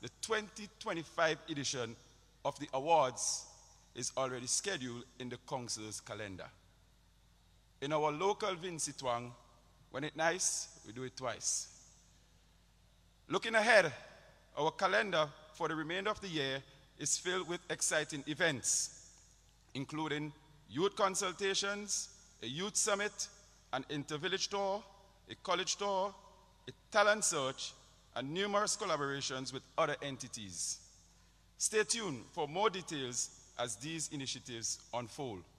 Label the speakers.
Speaker 1: the 2025 edition of the awards is already scheduled in the council's calendar. In our local Vincy twang, when it's nice, we do it twice. Looking ahead, our calendar for the remainder of the year is filled with exciting events, including youth consultations, a youth summit, an inter-village tour, a college tour, a talent search, and numerous collaborations with other entities. Stay tuned for more details as these initiatives unfold.